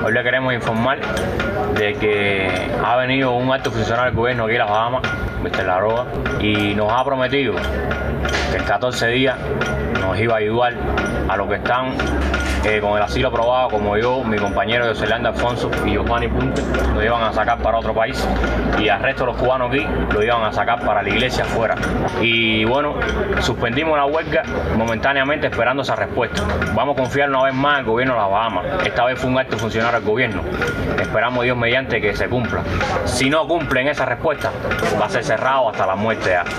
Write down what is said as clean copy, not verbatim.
Hoy le queremos informar de que ha venido un alto funcionario del gobierno aquí en las Bahamas, Mr. Laroa, y nos ha prometido que en 14 días nos iba a ayudar a los que están con el asilo aprobado, como yo, mi compañero Yoselanda Alfonso y Giovanni Punte, lo iban a sacar para otro país, y al resto de los cubanos aquí lo iban a sacar para la iglesia afuera. Y bueno, suspendimos la huelga momentáneamente esperando esa respuesta. Vamos a confiar una vez más en el gobierno de las Bahamas. Esta vez fue un alto funcionario del gobierno. Esperamos Dios mediante que se cumpla. Si no cumplen esa respuesta, va a ser cerrado hasta la muerte ya.